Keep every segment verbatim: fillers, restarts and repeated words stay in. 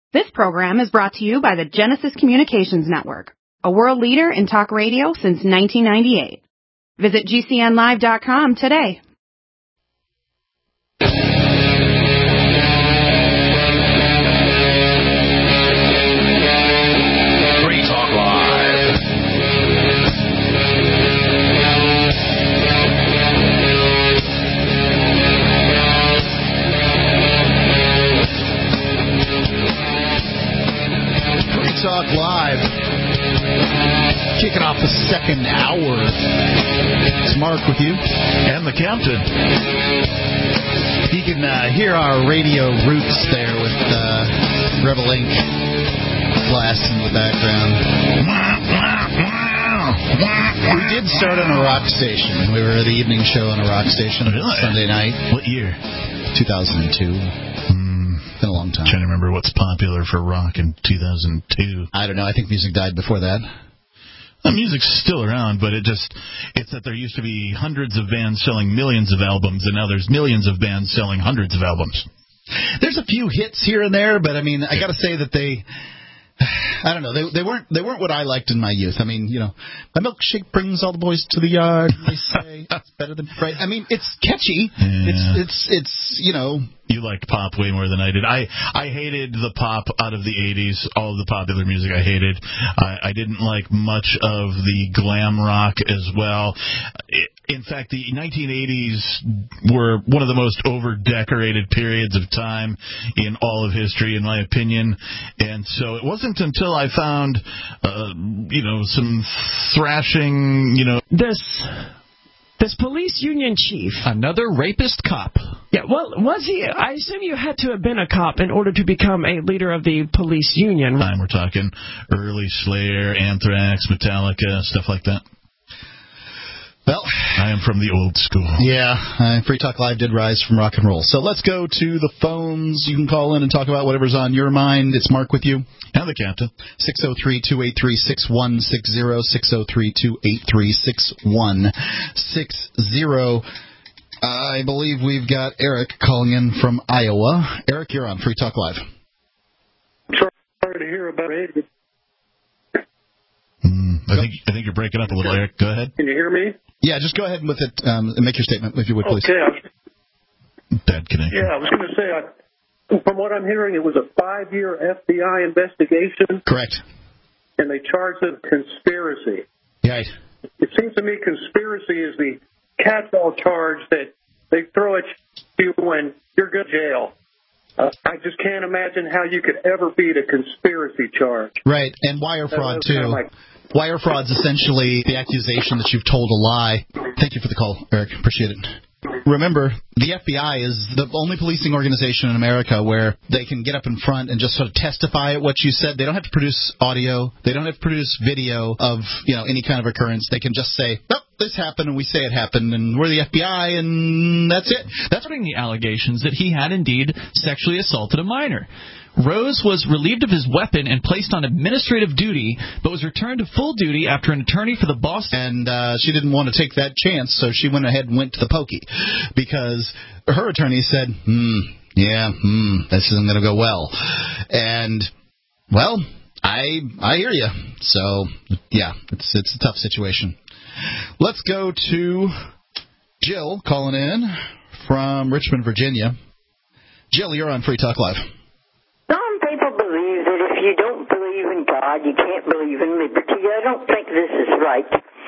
This program is brought to you by the Genesis Communications Network, a world leader in talk radio since nineteen ninety-eight. Visit G C N live dot com today. Free Talk Live. Free Talk Live. Kicking off the second hour. It's Mark with you. And the captain. You can uh, hear our radio roots there with uh, Rebel Inc blast in the background. We did start on a rock station. We were at the evening show on a rock station really? Sunday night. What year? two thousand two. Been a long time. Trying to remember what's popular for rock in two thousand two. I don't know. I think music died before that. The music's still around, but it just, it's that there used to be hundreds of bands selling millions of albums, and now there's millions of bands selling hundreds of albums. There's a few hits here and there, but I mean, I got to say that they, I don't know, they they weren't they weren't what I liked in my youth. I mean, you know, my milkshake brings all the boys to the yard. They say it's better than right. I mean, it's catchy. Yeah. It's it's it's you know. You liked pop way more than I did. I, I hated the pop out of the eighties, all of the popular music I hated. I, I didn't like much of the glam rock as well. In fact, the nineteen eighties were one of the most over-decorated periods of time in all of history, in my opinion. And so it wasn't until I found, uh, you know, some thrashing, you know... This... This police union chief. Another rapist cop. Yeah, well, was he? I assume you had to have been a cop in order to become a leader of the police union. Time we're talking early Slayer, Anthrax, Metallica, stuff like that. Well, I am from the old school. Yeah, uh, Free Talk Live did rise from rock and roll. So let's go to the phones. You can call in and talk about whatever's on your mind. It's Mark with you. And the captain. six oh three, two eight three, six one six oh, six oh three, two eight three, six one six oh. I believe we've got Eric calling in from Iowa. Eric, you're on Free Talk Live. Sorry to hear about it. Mm, I think I think you're breaking up a little, Eric. Go ahead. Can you hear me? Yeah, just go ahead with it um, and make your statement, if you would, please. Okay. Bad connection. Yeah, I was going to say, I, from what I'm hearing, it was a five-year F B I investigation. Correct. And they charged it conspiracy. Right. It seems to me conspiracy is the catch-all charge that they throw at you when you're going to jail. Uh, I just can't imagine how you could ever beat a conspiracy charge. Right, and wire fraud, too. Kind of like, wire fraud is essentially the accusation that you've told a lie. Thank you for the call, Eric. Appreciate it. Remember, the F B I is the only policing organization in America where they can get up in front and just sort of testify at what you said. They don't have to produce audio. They don't have to produce video of, you know, any kind of occurrence. They can just say, oh, this happened, and we say it happened, and we're the F B I, and that's it. That's putting the allegations that he had indeed sexually assaulted a minor. Rose was relieved of his weapon and placed on administrative duty, but was returned to full duty after an attorney for the Boston... And uh, she didn't want to take that chance, so she went ahead and went to the pokey. Because her attorney said, hmm, yeah, hmm, this isn't going to go well. And, well, I I hear you. So, yeah, it's it's a tough situation. Let's go to Jill calling in from Richmond, Virginia. Jill, you're on Free Talk Live. Some people believe that if you don't believe in God, you can't believe in liberty. I don't think this is right.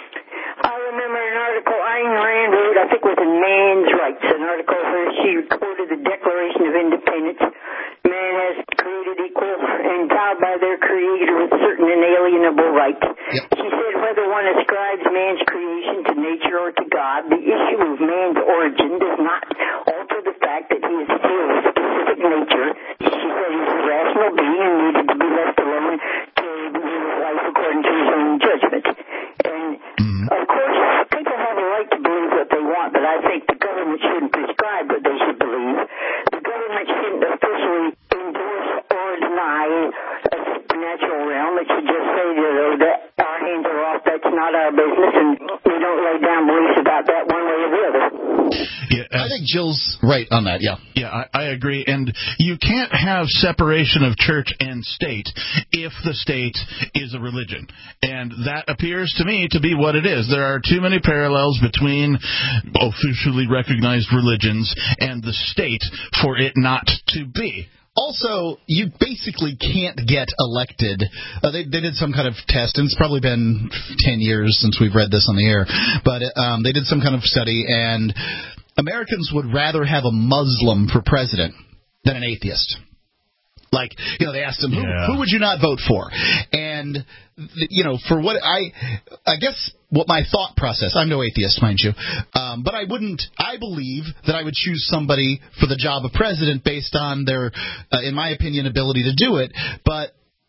I remember an article Ayn Rand wrote, I think it was in Man's Rights, an article where she quoted the Declaration of Independence. Man has created equal, endowed by their Creator with certain inalienable rights. Yep. She said whether one ascribes man's creation to nature or to God, the issue of man's origin does not alter the fact that he is still a specific nature. She said he's a rational being and needed to be left alone to live his life according to his own judgment. And, mm-hmm. of course, people have a right to believe what they want, but I think the government shouldn't prescribe what they should believe. The government shouldn't officially endorse or deny a supernatural realm. It should just say, you know, that our hands are off, that's not our business, and we don't lay down beliefs about that one way or the other. Yeah, I think Jill's right on that, yeah. Yeah, I, I agree. And you can't have separation of church and state if the state is a religion. And that appears to me to be what it is. There are too many parallels between officially recognized religions and the state for it not to be. Also, you basically can't get elected. Uh, they, they did some kind of test, and it's probably been ten years since we've read this on the air, but um, they did some kind of study, and Americans would rather have a Muslim for president than an atheist. Like, you know, they asked them, who, yeah. who would you not vote for? And, you know, for what I, I guess what my thought process, I'm no atheist, mind you, um, but I wouldn't, I believe that I would choose somebody for the job of president based on their, uh, in my opinion, ability to do it. But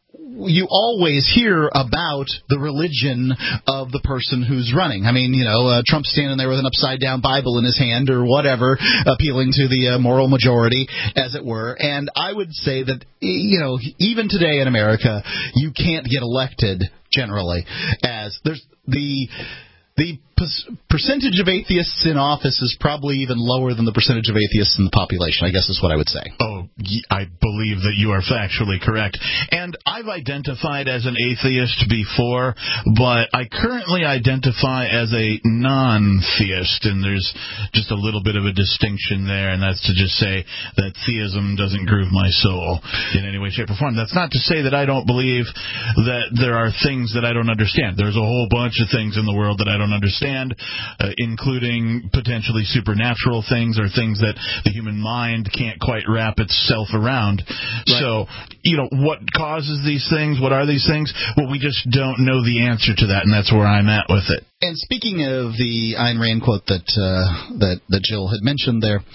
you always hear about the religion of the person who's running. I mean, you know, uh, Trump's standing there with an upside-down Bible in his hand or whatever, appealing to the uh, moral majority, as it were. And I would say that, you know, even today in America, you can't get elected generally as there's the the percentage of atheists in office is probably even lower than the percentage of atheists in the population, I guess is what I would say. Oh, I believe that you are factually correct. And I've identified as an atheist before, but I currently identify as a non-theist, and there's just a little bit of a distinction there, and that's to just say that theism doesn't groove my soul in any way, shape, or form. That's not to say that I don't believe that there are things that I don't understand. There's a whole bunch of things in the world that I don't understand, uh, including potentially supernatural things or things that the human mind can't quite wrap itself around. Right. So, you know, what causes these things? What are these things? Well, we just don't know the answer to that, and that's where I'm at with it. And speaking of the Ayn Rand quote that uh, that, that Jill had mentioned there,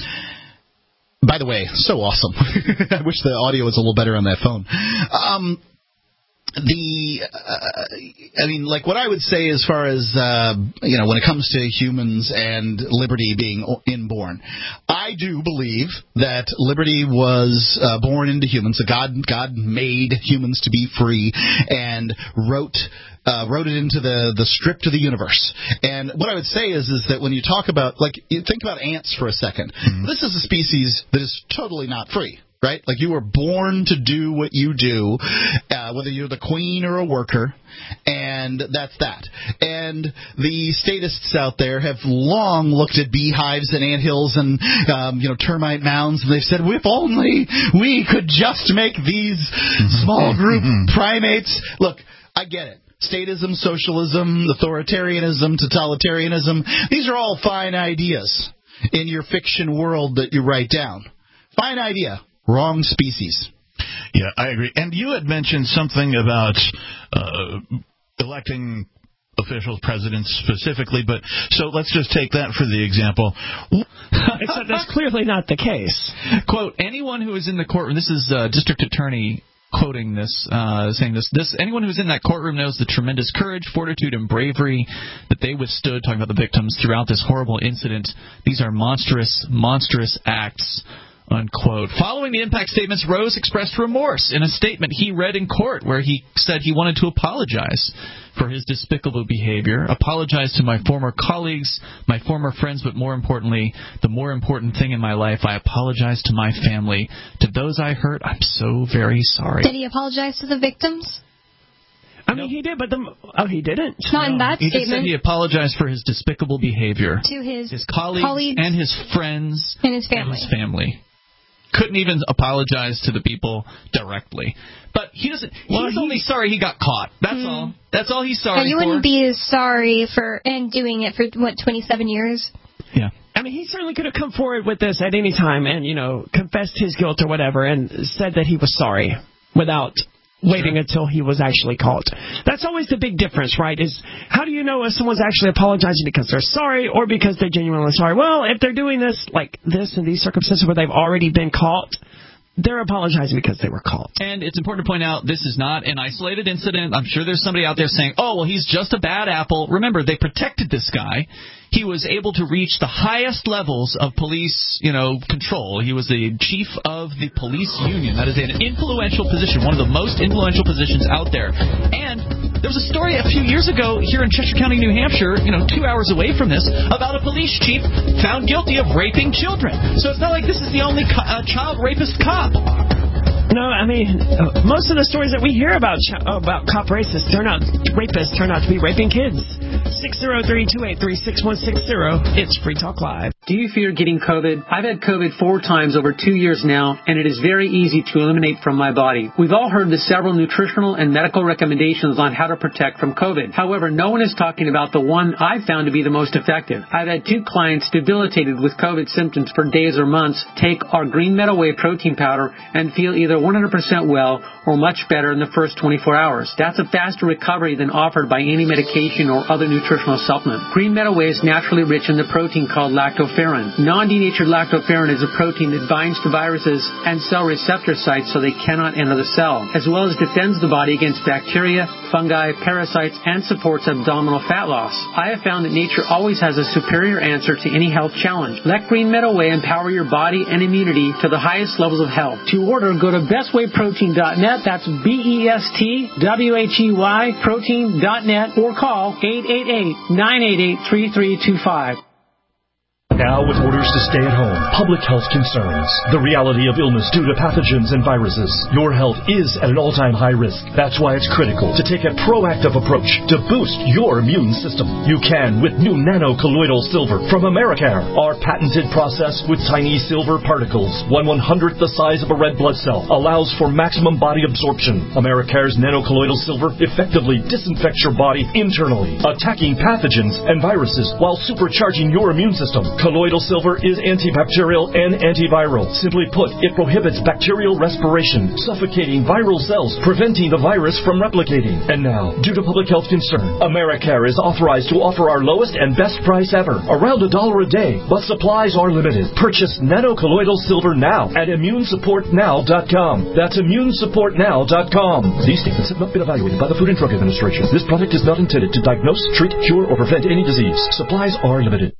by the way, so awesome. I wish the audio was a little better on that phone. Um, The, uh, I mean, like what I would say as far as, uh, you know, when it comes to humans and liberty being inborn, I do believe that liberty was uh, born into humans. That God, God made humans to be free and wrote Uh, wrote it into the, the script of the universe. And what I would say is is that when you talk about, like, you think about ants for a second. Mm-hmm. This is a species that is totally not free, right? Like, you were born to do what you do, uh, whether you're the queen or a worker, and that's that. And the statists out there have long looked at beehives and anthills and, um, you know, termite mounds, and they've said, if only we could just make these small group primates. Look, I get it. Statism, socialism, authoritarianism, totalitarianism, these are all fine ideas in your fiction world that you write down. Fine idea, wrong species. Yeah, I agree. And you had mentioned something about uh, electing officials, presidents specifically, but so let's just take that for the example. Except that's clearly not the case. Quote, anyone who is in the courtroom, this is uh, District Attorney quoting this, uh, saying this, this, anyone who's in that courtroom knows the tremendous courage, fortitude, and bravery that they withstood, talking about the victims, throughout this horrible incident. These are monstrous, monstrous acts, unquote. Following the impact statements, Rose expressed remorse in a statement he read in court where he said he wanted to apologize for his despicable behavior, apologize to my former colleagues, my former friends, but more importantly, the more important thing in my life, I apologize to my family. To those I hurt, I'm so very sorry. Did he apologize to the victims? I mean, no. he did, but the, oh, he didn't. Not no. in that he statement. He just said he apologized for his despicable behavior. To his, his colleagues, colleagues and his friends and his family. And his family. Couldn't even apologize to the people directly. But he doesn't. Well, he's he, only sorry he got caught. That's mm. all. That's all he's sorry yeah, you for. You wouldn't be sorry for and doing it for what twenty-seven years. Yeah. I mean, he certainly could have come forward with this at any time and, you know, confessed his guilt or whatever and said that he was sorry without waiting sure. until he was actually caught. That's always the big difference, right, is how do you know if someone's actually apologizing because they're sorry or because they're genuinely sorry? Well, if they're doing this like this in these circumstances where they've already been caught, they're apologizing because they were caught. And it's important to point out this is not an isolated incident. I'm sure there's somebody out there saying, oh, well, he's just a bad apple. Remember, they protected this guy. He was able to reach the highest levels of police, you know, control. He was the chief of the police union. That is an influential position, one of the most influential positions out there. And There was a story a few years ago here in Cheshire County, New Hampshire, you know, two hours away from this, about a police chief found guilty of raping children. So it's not like this is the only co- uh, child rapist cop. No, I mean, uh, most of the stories that we hear about ch- about cop racists turn out, rapists turn out to be raping kids. six oh three, two eight three, six one six zero. It's Free Talk Live. Do you fear getting COVID? I've had COVID four times over two years now, and it is very easy to eliminate from my body. We've all heard the several nutritional and medical recommendations on how to protect from COVID. However, no one is talking about the one I've found to be the most effective. I've had two clients debilitated with COVID symptoms for days or months take our Green Meadow Whey protein powder and feel either one hundred percent well or much better in the first twenty-four hours. That's a faster recovery than offered by any medication or other nutritional supplement. Green Meadow Whey is naturally rich in the protein called lactoferrin. Non-denatured lactoferrin is a protein that binds to viruses and cell receptor sites so they cannot enter the cell, as well as defends the body against bacteria, fungi, parasites, and supports abdominal fat loss. I have found that nature always has a superior answer to any health challenge. Let Green Meadow Whey empower your body and immunity to the highest levels of health. To order, go to best way protein dot net. That's B E S T W H E Y protein dot net or call eight eight eight, nine eight eight, three three two five. Now, with orders to stay at home, public health concerns, the reality of illness due to pathogens and viruses, your health is at an all-time high risk. That's why it's critical to take a proactive approach to boost your immune system. You can with new nano-colloidal silver from Americare. Our patented process with tiny silver particles, one one-hundredth the size of a red blood cell, allows for maximum body absorption. Americare's nano-colloidal silver effectively disinfects your body internally, attacking pathogens and viruses while supercharging your immune system. Colloidal silver is antibacterial and antiviral. Simply put, it prohibits bacterial respiration, suffocating viral cells, preventing the virus from replicating. And now, due to public health concern, Americare is authorized to offer our lowest and best price ever, around a dollar a day, but supplies are limited. Purchase nano-colloidal silver now at immune support now dot com. That's immune support now dot com. These statements have not been evaluated by the Food and Drug Administration. This product is not intended to diagnose, treat, cure, or prevent any disease. Supplies are limited.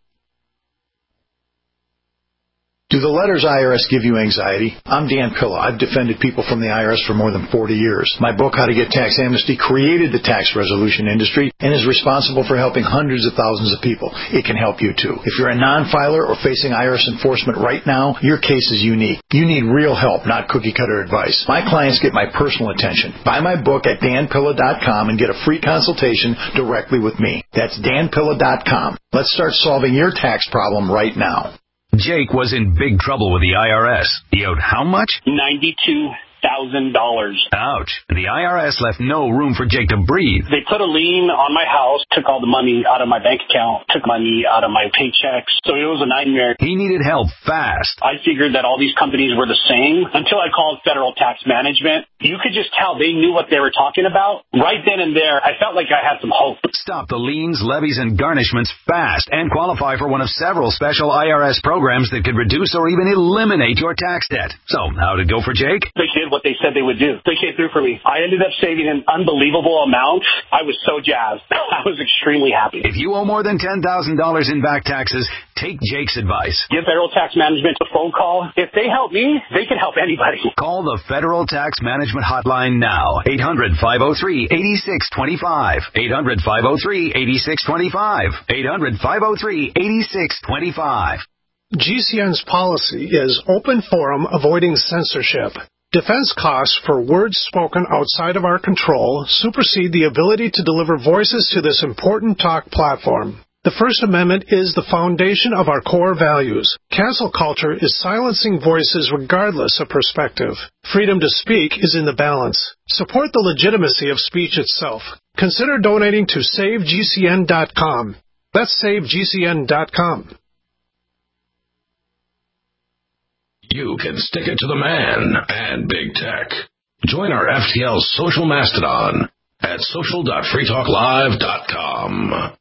Do the letters I R S give you anxiety? I'm Dan Pilla. I've defended people from the I R S for more than forty years. My book, How to Get Tax Amnesty, created the tax resolution industry and is responsible for helping hundreds of thousands of people. It can help you, too. If you're a non-filer or facing I R S enforcement right now, your case is unique. You need real help, not cookie-cutter advice. My clients get my personal attention. Buy my book at dan pilla dot com and get a free consultation directly with me. That's dan pilla dot com. Let's start solving your tax problem right now. Jake was in big trouble with the I R S. He owed how much? ninety-two thousand dollars. Ouch. The I R S left no room for Jake to breathe. They put a lien on my house, took all the money out of my bank account, took money out of my paychecks. So it was a nightmare. He needed help fast. I figured that all these companies were the same until I called Federal Tax Management. You could just tell they knew what they were talking about. Right then and there, I felt like I had some hope. Stop the liens, levies, and garnishments fast and qualify for one of several special I R S programs that could reduce or even eliminate your tax debt. So, how'd it go for Jake? They did what they said they would do. They came through for me. I ended up saving an unbelievable amount. I was so jazzed. I was extremely happy. If you owe more than ten thousand dollars in back taxes, take Jake's advice. Give Federal Tax Management a phone call. If they help me, they can help anybody. Call the Federal Tax Management Hotline now. eight hundred, five oh three, eight six two five. eight hundred, five oh three, eight six two five. eight hundred, five oh three, eight six two five. G C N's policy is open forum, avoiding censorship. Defense costs for words spoken outside of our control supersede the ability to deliver voices to this important talk platform. The First Amendment is the foundation of our core values. Cancel culture is silencing voices regardless of perspective. Freedom to speak is in the balance. Support the legitimacy of speech itself. Consider donating to save G C N dot com. That's save G C N dot com. You can stick it to the man and big tech. Join our F T L social mastodon at social dot free talk live dot com.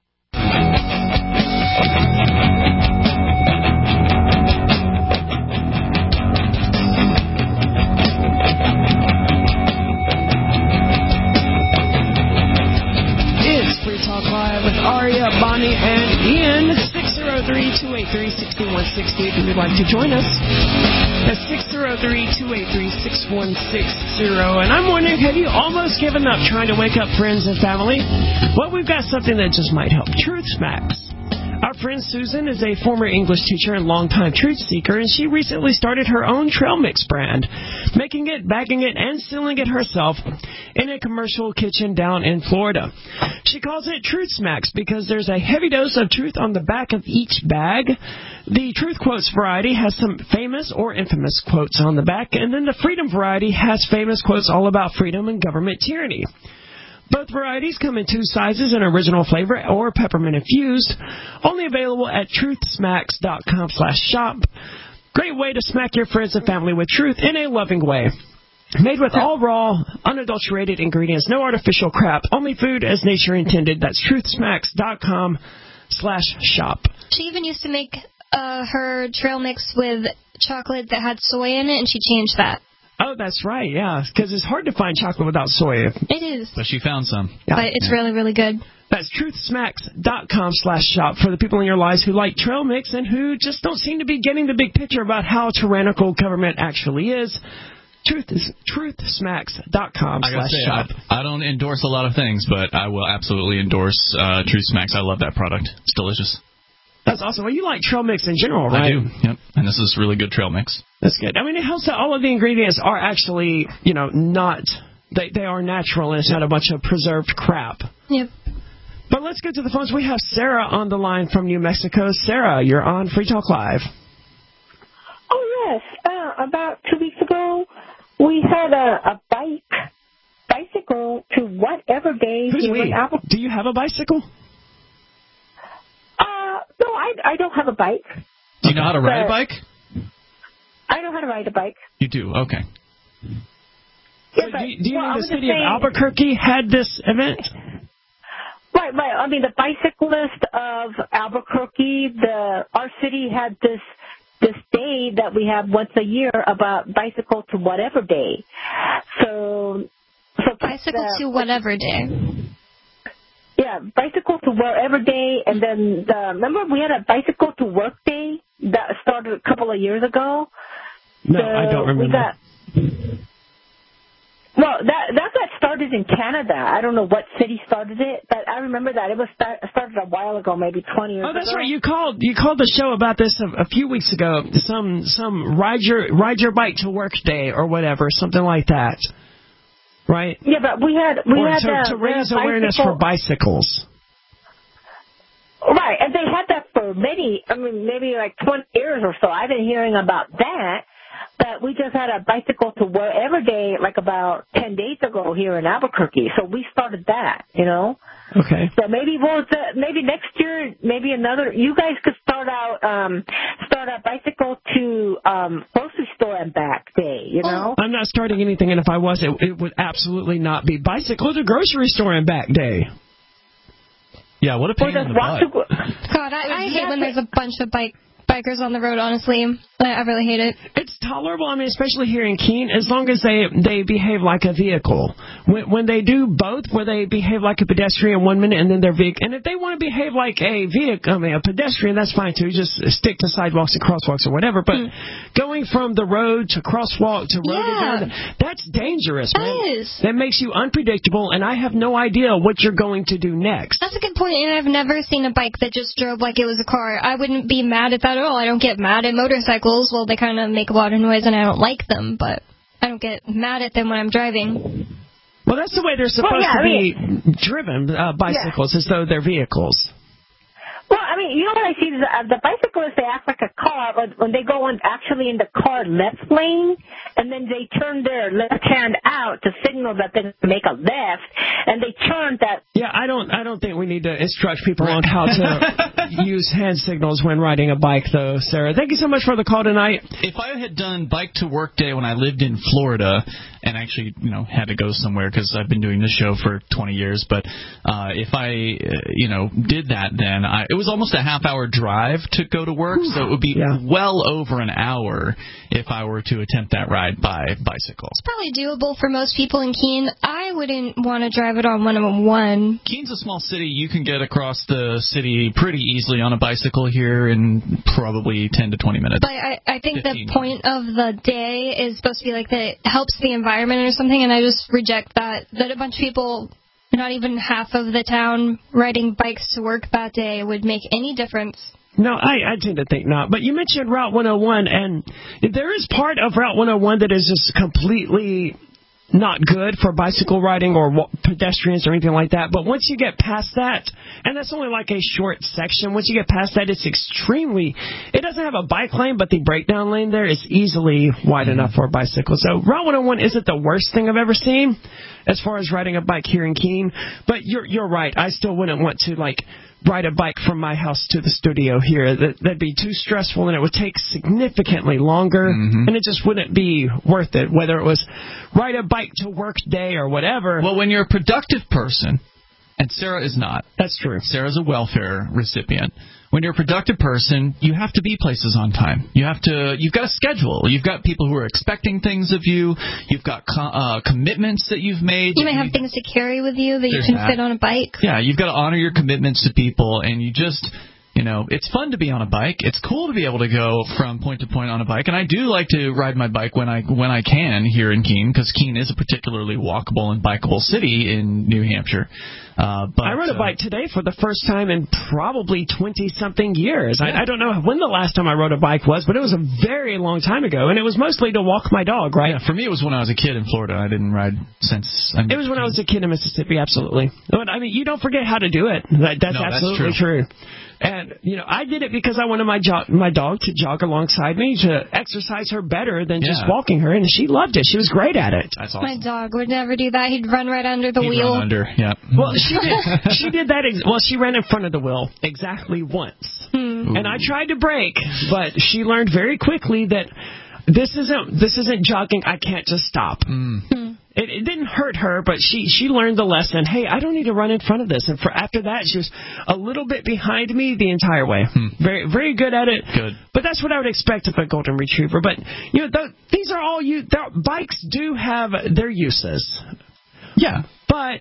It's Free Talk Live with Aria, Bonnie, and Ian. six oh three, two eight three, six one six eight if you'd like to join us. That's six oh three, two eight three, six one six zero. And I'm wondering, have you almost given up trying to wake up friends and family? Well, we've got something that just might help. Truth Smacks. Our friend Susan is a former English teacher and longtime truth seeker, and she recently started her own trail mix brand, making it, bagging it, and sealing it herself in a commercial kitchen down in Florida. She calls it Truth Smacks because there's a heavy dose of truth on the back of each bag. The Truth Quotes variety has some famous or infamous quotes on the back, and then the Freedom variety has famous quotes all about freedom and government tyranny. Both varieties come in two sizes, an original flavor or peppermint infused. Only available at truthsmacks.com slash shop. Great way to smack your friends and family with truth in a loving way. Made with all raw, unadulterated ingredients, no artificial crap, only food as nature intended. That's truthsmacks.com slash shop. She even used to make uh, her trail mix with chocolate that had soy in it, and she changed that. Oh, that's right, yeah, because it's hard to find chocolate without soy. It is. But she found some. Yeah. But it's yeah. really, really good. That's truthsmacks.com slash shop for the people in your lives who like trail mix and who just don't seem to be getting the big picture about how tyrannical government actually is. Truth is, truthsmacks.com slash shop. I, I don't endorse a lot of things, but I will absolutely endorse uh, Truth Smacks. I love that product. It's delicious. That's awesome. Well, you like trail mix in general, right? I do, yep. And this is really good trail mix. That's good. I mean, it helps that all of the ingredients are actually, you know, not, they, they are natural and it's not a bunch of preserved crap. Yep. But let's get to the phones. We have Sarah on the line from New Mexico. Sarah, you're on Free Talk Live. Oh, yes. Uh, about two weeks ago, we had a, a bike, bicycle to whatever day. Who's we? Apple- Do you have a bicycle? Uh, no, I, I don't have a bike. Do you know how to ride a bike? I know how to ride a bike. You do? Okay. So yeah, but, do you, do you well, mean the city saying, of Albuquerque had this event? Right, right. I mean, the bicyclist of Albuquerque, the our city had this this day that we have once a year about bicycle to whatever day. So, so bicycle the, to whatever day. Yeah, bicycle to wherever day, and then the, remember we had a bicycle to work day that started a couple of years ago. No, so I don't remember. We got, well, that that got started in Canada. I don't know what city started it, but I remember that it was start, started a while ago, maybe twenty years ago. Oh, that's ago. Right. You called you called the show about this a, a few weeks ago. Some some ride your ride your bike to work day or whatever, something like that. Right? Yeah, but we had we or had to, uh, to raise awareness bicycle. for bicycles. Right, and they had that for many, I mean, maybe like twenty years or so. I've been hearing about that, but we just had a bicycle to wherever day, like about ten days ago here in Albuquerque. So we started that, you know. Okay. So maybe we'll maybe next year, maybe another. You guys could start out um, start a bicycle to um, grocery store and back day. You know. I'm not starting anything, and if I was, it, it would absolutely not be bicycle to grocery store and back day. Yeah, what a pain in the butt. God, I, I hate when there's a bunch of bike bikers on the road, honestly. I, I really hate it. It's tolerable, I mean, especially here in Keene, as long as they they behave like a vehicle. When, when they do both, where they behave like a pedestrian one minute and then they're vehicle, and if they want to behave like a vehicle, I mean, a pedestrian, that's fine too. Just stick to sidewalks and crosswalks or whatever. But mm. going from the road to crosswalk to road yeah. again, that's dangerous, man. That is. That makes you unpredictable, and I have no idea what you're going to do next. That's a good point, and I've never seen a bike that just drove like it was a car. I wouldn't be mad at that at all. I don't get mad at motorcycles. Well, they kind of make a lot of noise, and I don't like them, but I don't get mad at them when I'm driving. Well, that's the way they're supposed well, yeah, to be I mean, driven, uh, bicycles, yeah. as though they're vehicles. Well, I mean, you know what I see? The, uh, the bicyclists, they act like a car, but when they go on actually in the car left lane, and then they turn their left hand out to signal that they're going to make a left, and they turn that. Yeah, I don't I don't think we need to instruct people on how to use hand signals when riding a bike, though, Sarah. Thank you so much for the call tonight. If I had done bike to work day when I lived in Florida, and actually, you know, had to go somewhere because I've been doing this show for twenty years. But uh, if I, uh, you know, did that, then I, it was almost a half-hour drive to go to work, so it would be yeah. well over an hour if I were to attempt that ride by bicycle. It's probably doable for most people in Keene. I wouldn't want to drive it on one oh one. Keene's a small city. You can get across the city pretty easily on a bicycle here in probably ten to twenty minutes. But I, I think the point of the day is supposed to be like that it helps the environment or something, and I just reject that. That a bunch of people, not even half of the town, riding bikes to work that day would make any difference. No, I, I tend to think not. But you mentioned Route one oh one, and there is part of Route one oh one that is just completely not good for bicycle riding or pedestrians or anything like that. But once you get past that, and that's only like a short section, once you get past that, it's extremely, it doesn't have a bike lane, but the breakdown lane there is easily wide mm-hmm. enough for a bicycle. So Route one oh one isn't the worst thing I've ever seen as far as riding a bike here in Keene. But you're you're right. I still wouldn't want to, like, ride a bike from my house to the studio here. That, that'd be too stressful, and it would take significantly longer, mm-hmm. and it just wouldn't be worth it, whether it was ride a bike to work day or whatever. Well, when you're a productive person, and Sarah is not. That's true. Sarah's a welfare recipient. When you're a productive person, you have to be places on time. You have to. You've got a schedule. You've got people who are expecting things of you. You've got co- uh, commitments that you've made. You may have things to carry with you that you can that. fit on a bike. Yeah, you've got to honor your commitments to people, and you just. You know, it's fun to be on a bike. It's cool to be able to go from point to point on a bike, and I do like to ride my bike when I when I can here in Keene, because Keene is a particularly walkable and bikeable city in New Hampshire. Uh, but, I rode a bike today for the first time in probably twenty-something years. Yeah. I, I don't know when the last time I rode a bike was, but it was a very long time ago, and it was mostly to walk my dog, right? Yeah, for me, it was when I was a kid in Florida. I didn't ride since... I it was when I was a kid in Mississippi, absolutely. But, I mean, you don't forget how to do it. That, that's no, absolutely that's true. true. And, you know, I did it because I wanted my, jo- my dog to jog alongside me, to exercise her better than yeah. just walking her, and she loved it. She was great at it. That's awesome. My dog would never do that. He'd run right under the He'd wheel. Run under, yeah. Well, she did, she did that. Ex- well, she ran in front of the wheel exactly once. Hmm. And I tried to brake, but she learned very quickly that this isn't this isn't jogging. I can't just stop. Mm. Hmm. It, it didn't hurt her, but she, she learned the lesson. Hey, I don't need to run in front of this. And for after that, she was a little bit behind me the entire way. Hmm. Very very good at it. Good. But that's what I would expect of a golden retriever. But you know, the, these are all you. Bikes do have their uses. Yeah, but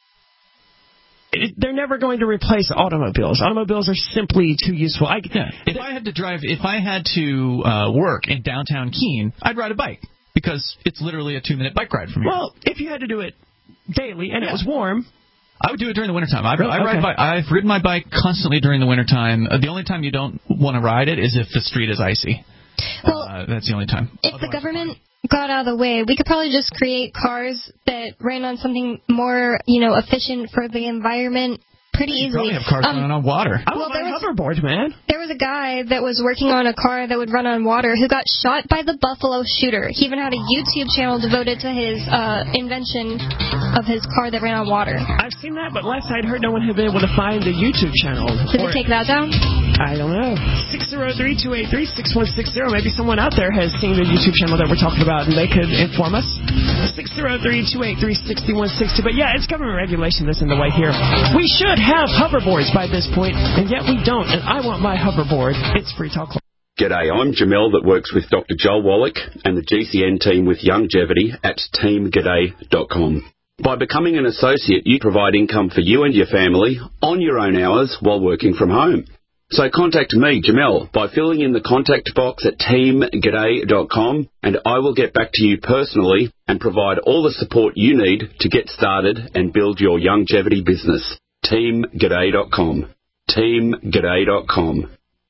it, they're never going to replace automobiles. Automobiles are simply too useful. I, yeah. If I had to drive, if I had to uh, work in downtown Keene, I'd ride a bike. Because it's literally a two-minute bike ride from here. Well, if you had to do it daily and yeah. it was warm... I would do it during the wintertime. I've, really? I ride okay. bike, I've ridden my bike constantly during the wintertime. Uh, the only time you don't want to ride it is if the street is icy. Well, uh, that's the only time. If Otherwise, the government got out of the way, we could probably just create cars that ran on something more, you know, efficient for the environment pretty you easily. Probably have cars um, running on water. I well, want my hoverboard, man. There was a guy that was working on a car that would run on water who got shot by the Buffalo Shooter. He even had a YouTube channel devoted to his uh, invention of his car that ran on water. I've seen that, but last I'd heard no one had been able to find the YouTube channel. Did they take that down? I don't know. six oh three, two eight three, six one six zero. Maybe someone out there has seen the YouTube channel that we're talking about, and they could inform us. six oh three, two eight three, six one six two. But yeah, it's government regulation that's in the way here. We should have hoverboards by this point, and yet we don't, and I want my hoverboard. It's Free Talk Live. G'day, I'm Jamel that works with Doctor Joel Wallach and the G C N team with Youngevity at team g'day dot com. By becoming an associate, you provide income for you and your family on your own hours while working from home. So contact me, Jamel, by filling in the contact box at team g'day dot com, and I will get back to you personally and provide all the support you need to get started and build your Youngevity business. team g'day dot com. team g'day dot com.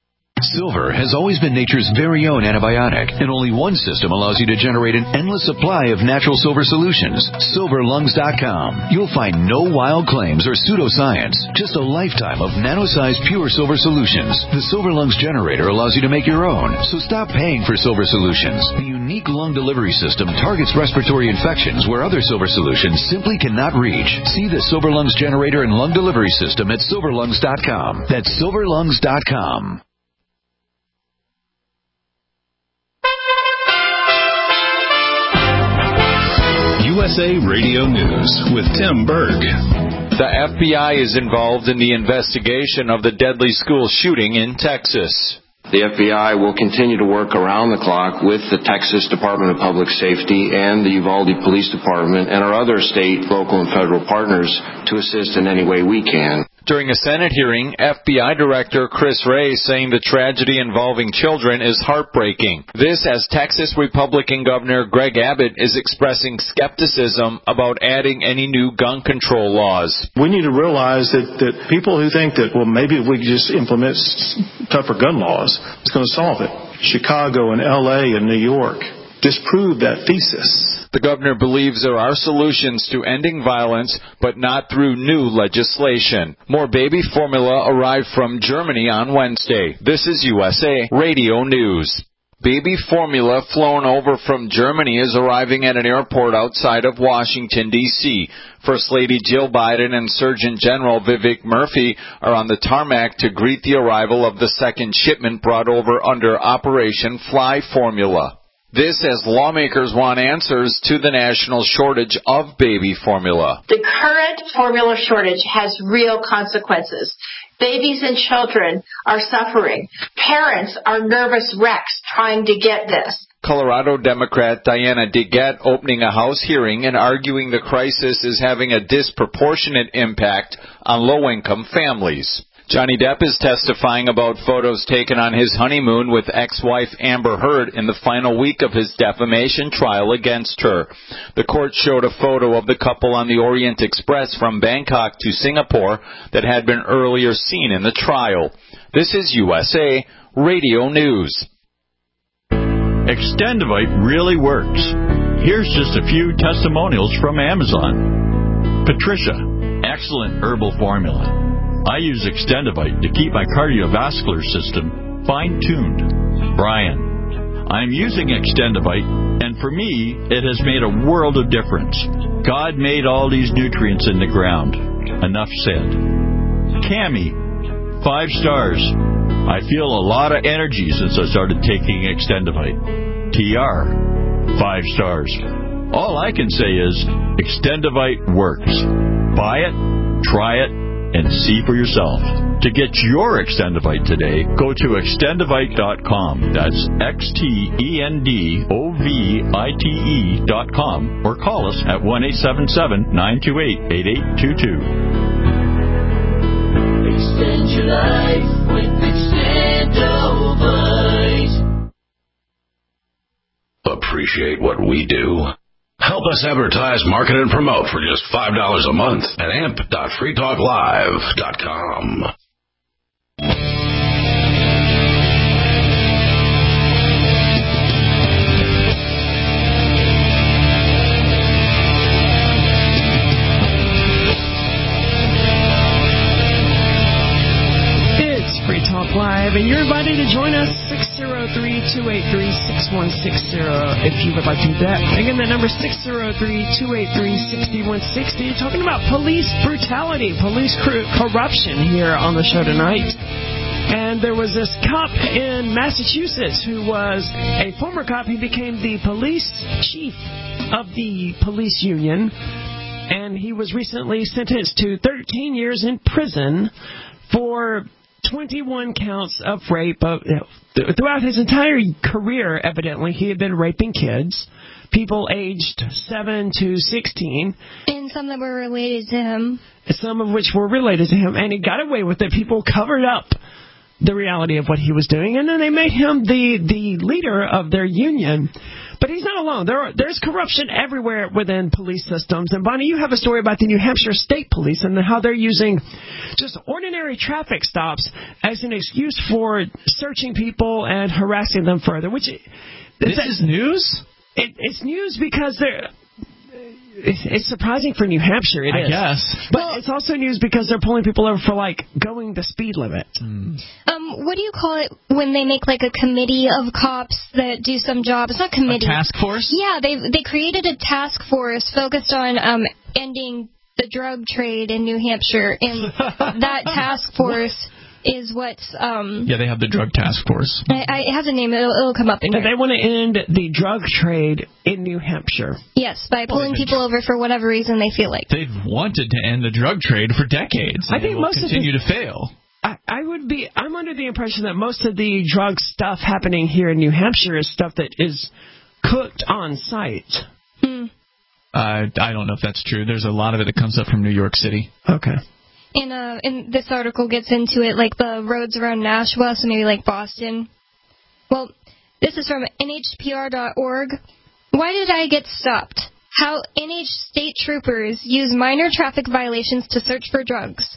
Silver has always been nature's very own antibiotic, and only one system allows you to generate an endless supply of natural silver solutions. silver lungs dot com. You'll find no wild claims or pseudoscience, just a lifetime of nano-sized pure silver solutions. The Silver Lungs generator allows you to make your own, so stop paying for silver solutions. The unique lung delivery system targets respiratory infections where other silver solutions simply cannot reach. See the Silver Lungs generator and lung delivery system at silver lungs dot com. That's silver lungs dot com. S A Radio News with Tim Berg. The F B I is involved in the investigation of the deadly school shooting in Texas. The F B I will continue to work around the clock with the Texas Department of Public Safety and the Uvalde Police Department and our other state, local, and federal partners to assist in any way we can. During a Senate hearing, F B I Director Chris Wray saying the tragedy involving children is heartbreaking. This as Texas Republican Governor Greg Abbott is expressing skepticism about adding any new gun control laws. We need to realize that, that people who think that, well, maybe if we could just implement tougher gun laws, it's going to solve it. Chicago and L A and New York disprove that thesis. The governor believes there are solutions to ending violence, but not through new legislation. More baby formula arrived from Germany on Wednesday. This is U S A Radio News. Baby formula flown over from Germany is arriving at an airport outside of Washington, D C First Lady Jill Biden and Surgeon General Vivek Murthy are on the tarmac to greet the arrival of the second shipment brought over under Operation Fly Formula. This as lawmakers want answers to the national shortage of baby formula. The current formula shortage has real consequences. Babies and children are suffering. Parents are nervous wrecks trying to get this. Colorado Democrat Diana DeGette opening a House hearing and arguing the crisis is having a disproportionate impact on low-income families. Johnny Depp is testifying about photos taken on his honeymoon with ex-wife Amber Heard in the final week of his defamation trial against her. The court showed a photo of the couple on the Orient Express from Bangkok to Singapore that had been earlier seen in the trial. This is U S A Radio News. Extendivite really works. Here's just a few testimonials from Amazon. Patricia, excellent herbal formula. I use Extendivite to keep my cardiovascular system fine-tuned. Brian, I'm using Extendivite, and for me, it has made a world of difference. God made all these nutrients in the ground. Enough said. Cammie, five stars. I feel a lot of energy since I started taking Extendivite. T R, five stars. All I can say is Extendivite works. Buy it, try it, and see for yourself. To get your Extendivite today, go to extendivite dot com. That's X T E N D O V I T E dot com or call us at one eight seven seven, nine two eight, eight eight two two. Extend your life with Extendivite. Appreciate what we do? Help us advertise, market, and promote for just five dollars a month at amp dot free talk live dot com. Free Talk Live, and you're invited to join us, six oh three, two eight three, six one six oh, if you would like to do that. Again, that number is six oh three, two eight three, six one six oh. Talking about police brutality, police corruption here on the show tonight. And there was this cop in Massachusetts who was a former cop. He became the police chief of the police union, and he was recently sentenced to thirteen years in prison for twenty-one counts of rape. Uh, throughout his entire career, evidently, he had been raping kids, people aged seven to sixteen. And some that were related to him. Some of which were related to him, and he got away with it. People covered up the reality of what he was doing, and then they made him the, the leader of their union. But he's not alone. There are, there's corruption everywhere within police systems. And, Bonnie, you have a story about the New Hampshire State Police and how they're using just ordinary traffic stops as an excuse for searching people and harassing them further. Which This that, is news? It, it's news because they're... It's surprising for New Hampshire, it I is. guess. But well, it's also news because they're pulling people over for, like, going the speed limit. Mm. Um, what do you call it when they make, like, a committee of cops that do some job? It's not committee. A task force? Yeah, they they created a task force focused on um, ending the drug trade in New Hampshire. And that task force is what's um. Yeah, they have the drug task force. I, I, it has a name. It'll, it'll come up in here. They want to end the drug trade in New Hampshire. Yes, by pulling well, people over for whatever reason they feel like. They've wanted to end the drug trade for decades. I think will most continue of the, to fail. I, I would be. I'm under the impression that most of the drug stuff happening here in New Hampshire is stuff that is cooked on site. Hmm. Uh, I don't know if that's true. There's a lot of it that comes up from New York City. Okay. And, uh, and this article gets into it, like the roads around Nashua, so maybe like Boston. Well, this is from N H P R dot org. Why did I get stopped? How N H state troopers use minor traffic violations to search for drugs.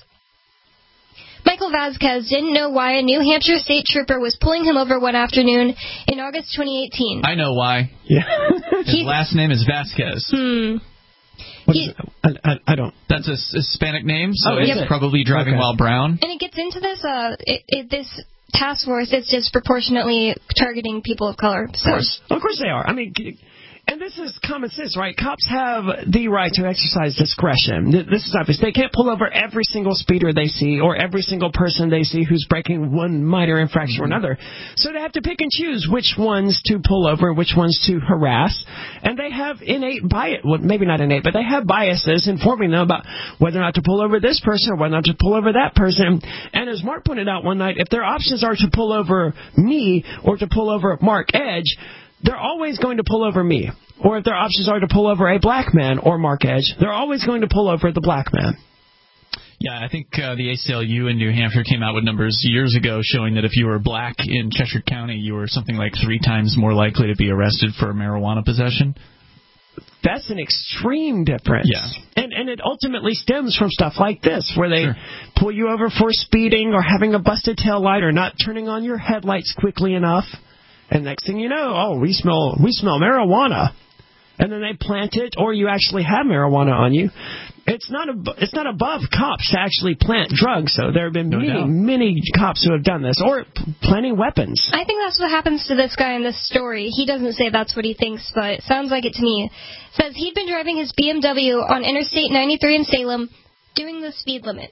Michael Vasquez didn't know why a New Hampshire state trooper was pulling him over one afternoon in August twenty eighteen. I know why. Yeah. His he, last name is Vasquez. Hmm. He, I, I, I don't. That's a Hispanic name, so oh, he's it? probably driving okay. while brown. And it gets into this. Uh, it, it, this task force is disproportionately targeting people of color. So. Of course, of course they are. I mean. And this is common sense, right? Cops have the right to exercise discretion. This is obvious. They can't pull over every single speeder they see or every single person they see who's breaking one minor infraction mm-hmm. or another. So they have to pick and choose which ones to pull over, which ones to harass. And they have innate bias, well, maybe not innate, but they have biases informing them about whether or not to pull over this person or whether or not to pull over that person. And as Mark pointed out one night, if their options are to pull over me or to pull over Mark Edge, they're always going to pull over me. Or if their options are to pull over a black man or Mark Edge, they're always going to pull over the black man. Yeah, I think uh, the A C L U in New Hampshire came out with numbers years ago showing that if you were black in Cheshire County, you were something like three times more likely to be arrested for marijuana possession. That's an extreme difference. Yeah. And and it ultimately stems from stuff like this, where they sure. pull you over for speeding or having a busted tail light or not turning on your headlights quickly enough. And next thing you know, oh, we smell we smell marijuana. And then they plant it, or you actually have marijuana on you. It's not ab- it's not above cops to actually plant drugs, so there have been no many, doubt. many cops who have done this, or p- planting weapons. I think that's what happens to this guy in this story. He doesn't say that's what he thinks, but it sounds like it to me. It says he'd been driving his B M W on Interstate ninety-three in Salem, doing the speed limit.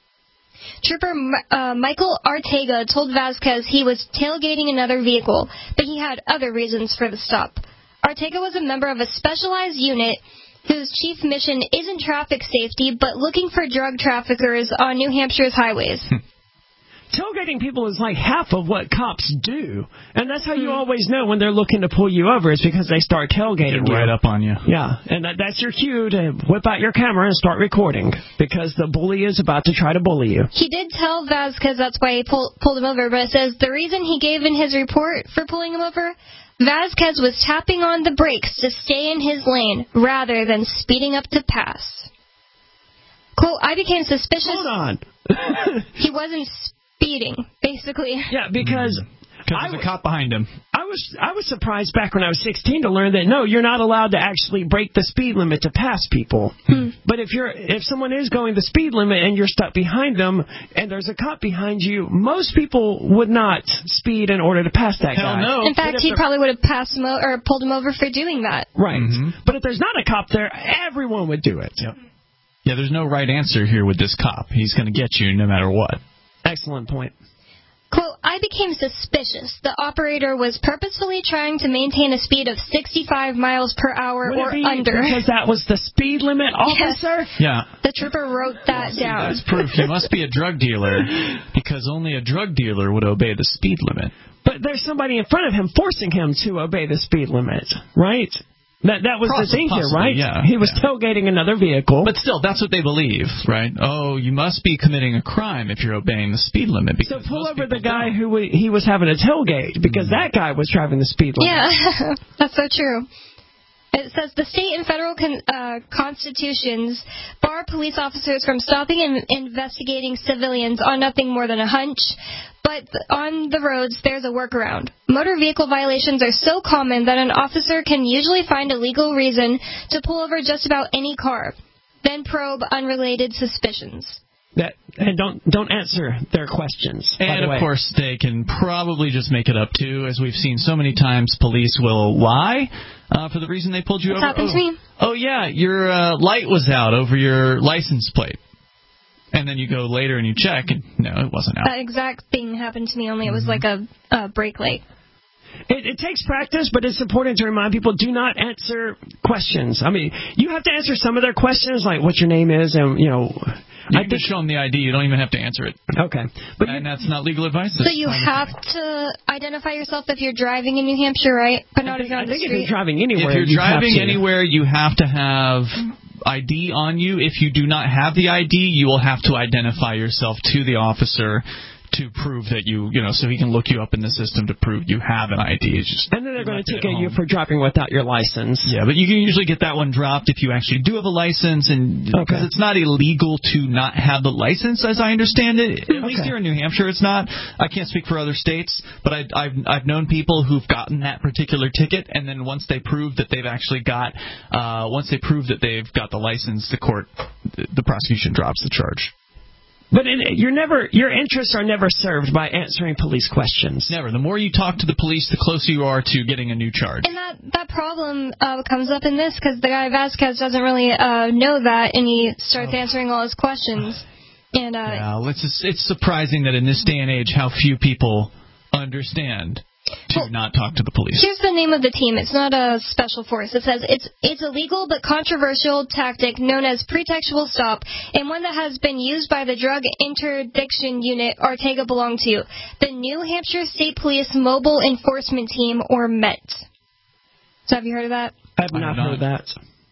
Trooper uh, Michael Arteaga told Vasquez he was tailgating another vehicle, but he had other reasons for the stop. Arteaga was a member of a specialized unit whose chief mission isn't traffic safety, but looking for drug traffickers on New Hampshire's highways. Tailgating people is like half of what cops do. And that's how you always know when they're looking to pull you over, is because they start tailgating Get right you. up on you. Yeah, and that, that's your cue to whip out your camera and start recording, because the bully is about to try to bully you. He did tell Vasquez that's why he pull, pulled him over, but it says the reason he gave in his report for pulling him over, Vasquez was tapping on the brakes to stay in his lane rather than speeding up to pass. Quote, I became suspicious. Hold on. He wasn't speeding, basically. Yeah, because... Because there's a cop behind him. I was I was surprised back when I was sixteen to learn that, no, you're not allowed to actually break the speed limit to pass people. Hmm. But if you're if someone is going the speed limit and you're stuck behind them and there's a cop behind you, most people would not speed in order to pass that Hell guy. no. In fact, he probably would have passed him o- or pulled him over for doing that. Right. Mm-hmm. But if there's not a cop there, everyone would do it. Yep. Yeah, there's no right answer here with this cop. He's going to get you no matter what. Excellent point. Quote, I became suspicious. The operator was purposefully trying to maintain a speed of sixty-five miles per hour Would or it be under. Because that was the speed limit, officer? Yes. Yeah. The trooper wrote that See, down. that's proof you must be a drug dealer, because only a drug dealer would obey the speed limit. But there's somebody in front of him forcing him to obey the speed limit, right? That that was Possibly, the thing here, right? Yeah, he was yeah. tailgating another vehicle. But still, that's what they believe, right? Oh, you must be committing a crime if you're obeying the speed limit. So pull over the guy don't. who w- he was having a tailgate, because mm. that guy was driving the speed limit. Yeah, that's so true. It says the state and federal con- uh, constitutions bar police officers from stopping and investigating civilians on nothing more than a hunch. But on the roads, there's a workaround. Motor vehicle violations are so common that an officer can usually find a legal reason to pull over just about any car, then probe unrelated suspicions. That and don't don't answer their questions. And of course, they can probably just make it up too, as we've seen so many times. Police will lie uh, for the reason they pulled you What's over. happened oh, to me? oh yeah, your uh, light was out over your license plate. And then you go later and you check, and no, it wasn't out. That exact thing happened to me, only it was like a, a brake light. It, it takes practice, but it's important to remind people, do not answer questions. I mean, you have to answer some of their questions, like what your name is, and, you know... You I can just show them the I D. You don't even have to answer it. Okay. But and that's not legal advice. So you have to identify yourself if you're driving in New Hampshire, right? But not if you're on the I think street. if you're driving anywhere, If you're you driving have to. anywhere, you have to have I D on you. If you do not have the I D, you will have to identify yourself to the officer to prove that you, you know, so he can look you up in the system to prove you have an I D. It's just, and then they're going to ticket you for driving without your license. Yeah, but you can usually get that one dropped if you actually do have a license, and okay. because it's not illegal to not have the license, as I understand it. At okay. least here in New Hampshire, it's not. I can't speak for other states, but I, I've I've known people who've gotten that particular ticket, and then once they prove that they've actually got, uh, once they prove that they've got the license, the court, the, the prosecution drops the charge. But it, you're never, your interests are never served by answering police questions. Never. The more you talk to the police, the closer you are to getting a new charge. And that, that problem uh, comes up in this because the guy Vasquez doesn't really uh, know that, and he starts oh. answering all his questions. And uh, yeah, it's, just, it's surprising that in this day and age how few people understand to well, not talk to the police. Here's the name of the team. It's not a special force. It says it's it's a legal but controversial tactic known as pretextual stop, and one that has been used by the Drug Interdiction Unit Ortega belonged to, the New Hampshire State Police Mobile Enforcement Team, or MET. So have you heard of that? I have not heard of that.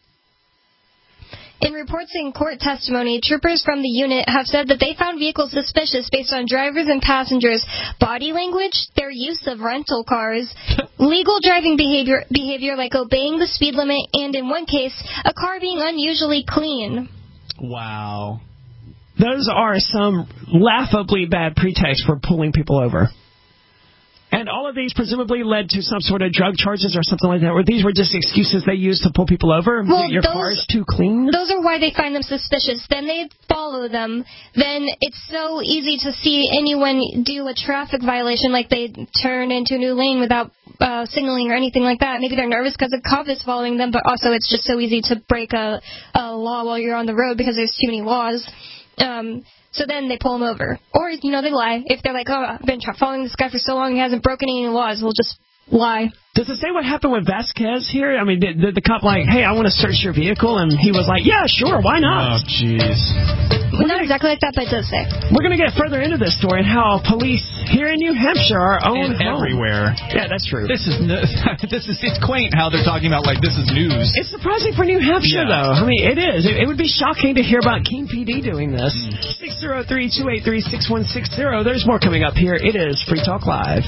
In reports in court testimony, troopers from the unit have said that they found vehicles suspicious based on drivers and passengers' body language, their use of rental cars, legal driving behavior, behavior like obeying the speed limit, and in one case, a car being unusually clean. Wow. Those are some laughably bad pretexts for pulling people over. And all of these presumably led to some sort of drug charges or something like that, or these were just excuses they used to pull people over? Well, your those, car's too clean? Those are why they find them suspicious. Then they follow them. Then it's so easy to see anyone do a traffic violation, like they turn into a new lane without uh, signaling or anything like that. Maybe they're nervous because a cop is following them, but also it's just so easy to break a, a law while you're on the road because there's too many laws. Um... So then they pull him over. Or, you know, they lie. If they're like, oh, I've been following this guy for so long, he hasn't broken any laws, we'll just lie. Does it say what happened with Vasquez here? I mean, did, did the cop like, hey, I want to search your vehicle? And he was like, yeah, sure, why not? Oh, jeez. Well, not exactly like that, but it does say. We're going to get further into this story and how police here in New Hampshire are own and everywhere. Yeah, that's true. This is this is it's quaint how they're talking about like this is news. It's surprising for New Hampshire, yeah. though. I mean, it is. It, it would be shocking to hear about Keene P D doing this. six oh three, two eight three, six one six zero. There's more coming up here. It is Free Talk Live.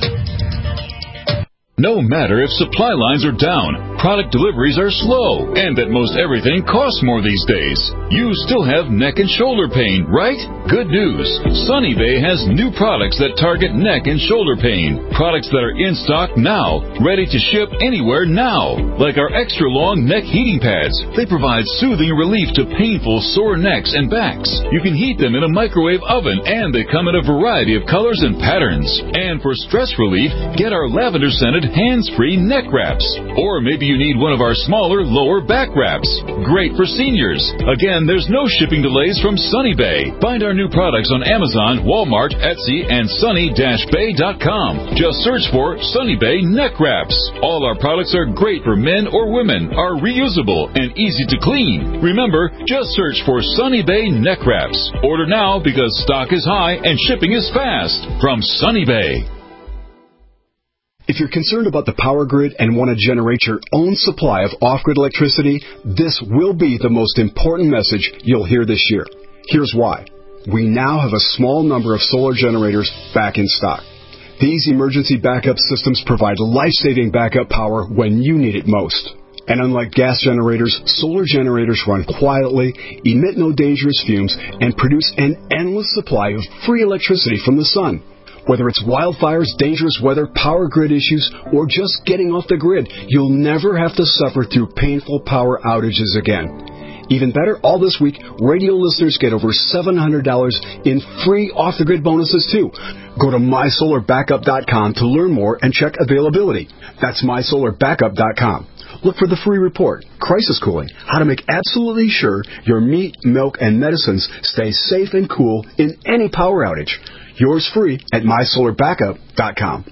No matter if supply lines are down, product deliveries are slow, and that most everything costs more these days, you still have neck and shoulder pain, right? Good news. Sunny Bay has new products that target neck and shoulder pain. Products that are in stock now, ready to ship anywhere now. Like our extra long neck heating pads. They provide soothing relief to painful sore necks and backs. You can heat them in a microwave oven, and they come in a variety of colors and patterns. And for stress relief, get our lavender scented hands-free neck wraps. Or maybe you need one of our smaller lower back wraps. Great for seniors. Again, there's no shipping delays from Sunny Bay. Find our new products on Amazon, Walmart, Etsy, and sunny dash bay dot com. Just search for Sunny Bay neck wraps. All our products are great for men or women, are reusable, and easy to clean. Remember, just search for Sunny Bay neck wraps. Order now because stock is high and shipping is fast. From Sunny Bay. If you're concerned about the power grid and want to generate your own supply of off-grid electricity, this will be the most important message you'll hear this year. Here's why. We now have a small number of solar generators back in stock. These emergency backup systems provide life-saving backup power when you need it most. And unlike gas generators, solar generators run quietly, emit no dangerous fumes, and produce an endless supply of free electricity from the sun. Whether it's wildfires, dangerous weather, power grid issues, or just getting off the grid, you'll never have to suffer through painful power outages again. Even better, all this week, radio listeners get over seven hundred dollars in free off-the-grid bonuses, too. Go to my solar backup dot com to learn more and check availability. That's my solar backup dot com. look for the free report, Crisis Cooling, how to make absolutely sure your meat, milk, and medicines stay safe and cool in any power outage. Yours free at my solar backup dot com.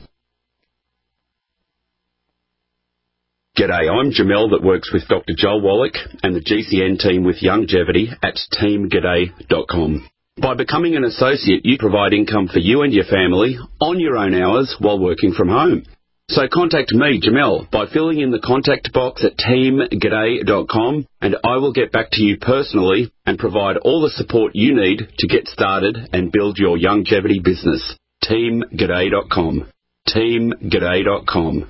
G'day, I'm Jamel that works with Doctor Joel Wallach and the G C N team with Longevity at team g'day dot com. By becoming an associate, you provide income for you and your family on your own hours while working from home. So contact me, Jamel, by filling in the contact box at team g'day dot com, and I will get back to you personally and provide all the support you need to get started and build your longevity business. team g'day dot com. team g'day dot com.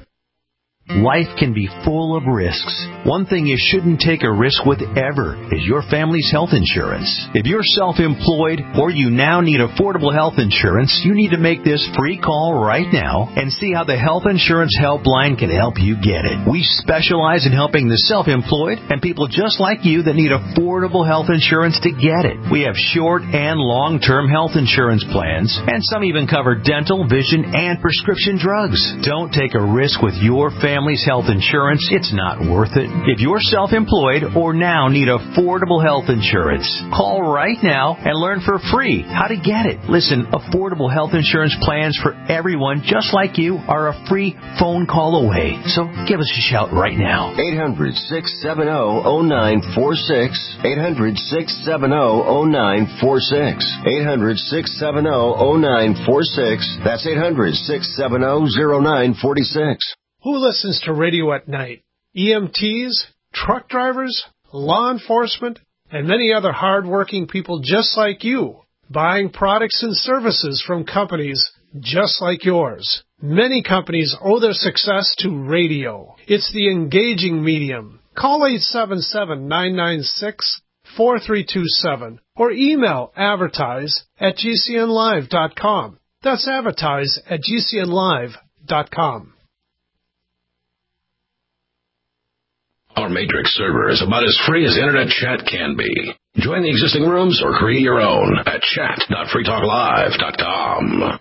Life can be full of risks. One thing you shouldn't take a risk with ever is your family's health insurance. If you're self-employed or you now need affordable health insurance, you need to make this free call right now and see how the Health Insurance Helpline can help you get it. We specialize in helping the self-employed and people just like you that need affordable health insurance to get it. We have short and long-term health insurance plans, and some even cover dental, vision, and prescription drugs. Don't take a risk with your family. Family's health insurance, it's not worth it. If you're self-employed or now need affordable health insurance, call right now and learn for free how to get it. Listen, affordable health insurance plans for everyone just like you are a free phone call away. So give us a shout right now. eight hundred, six seven zero, zero nine four six. eight hundred, six seven zero, zero nine four six. eight hundred, six seven zero, zero nine four six. That's eight hundred, six seven zero, zero nine four six. Who listens to radio at night? E M Ts, truck drivers, law enforcement, and many other hard-working people just like you, buying products and services from companies just like yours. Many companies owe their success to radio. It's the engaging medium. Call eight seven seven, nine nine six, four three two seven or email advertise at g c n live dot com. That's advertise at g c n live dot com. Our Matrix server is about as free as internet chat can be. Join the existing rooms or create your own at chat dot free talk live dot com.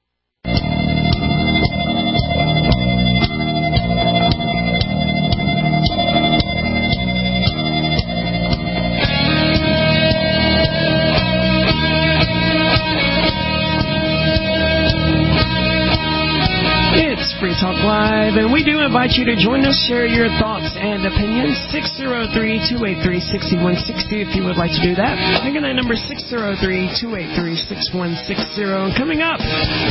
Free Talk Live, and we do invite you to join us, share your thoughts and opinions. six oh three, two eight three, six one six oh if you would like to do that. Again, that number six oh three, two eight three, six one six oh. And coming up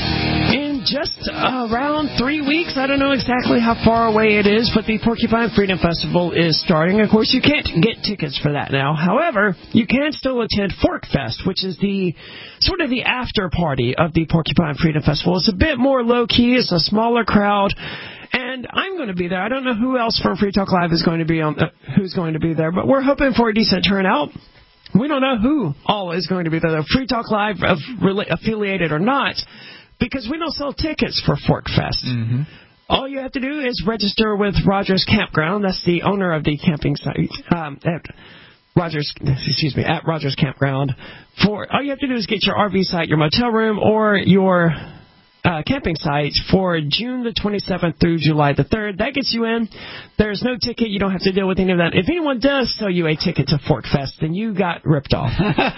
in just around three weeks, I don't know exactly how far away it is, but the Porcupine Freedom Festival is starting. Of course, you can't get tickets for that now. However, you can still attend Fork Fest, which is the sort of the after party of the Porcupine Freedom Festival. It's a bit more low-key. It's a smaller crowd, and I'm going to be there. I don't know who else from Free Talk Live is going to be on, uh, who's going to be there, but we're hoping for a decent turnout. We don't know who all is going to be there, Free Talk Live of, really affiliated or not, because we don't sell tickets for Fork Fest. Mm-hmm. All you have to do is register with Rogers Campground. That's the owner of the camping site. Um, at Rogers, excuse me, at Rogers Campground. For all you have to do is get your R V site, your motel room, or your uh, camping site for June the twenty-seventh through July the third. That gets you in. There's no ticket. You don't have to deal with any of that. If anyone does sell you a ticket to Fork Fest, then you got ripped off.